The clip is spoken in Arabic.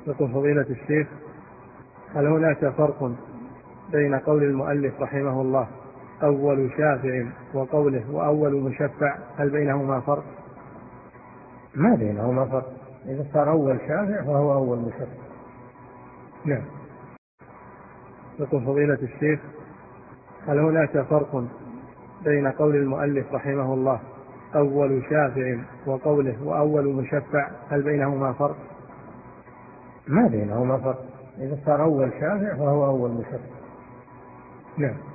يقول فضيلة الشيخ: هل هناك فرق بين قول المؤلف رحمه الله أول شافع وقوله وأول مشفع؟ هل بينهما فرق؟ ما بينهما فرق، إذا صار أول شافع فهو أول مشفع. نعم. يقول فضيلة الشيخ: هل هناك فرق بين قول المؤلف رحمه الله أول شافع وقوله وأول مشفع؟ هل بينهما فرق؟ ما بينهما فرق، إذا صار أول شافع فهو أول مشفع. نعم.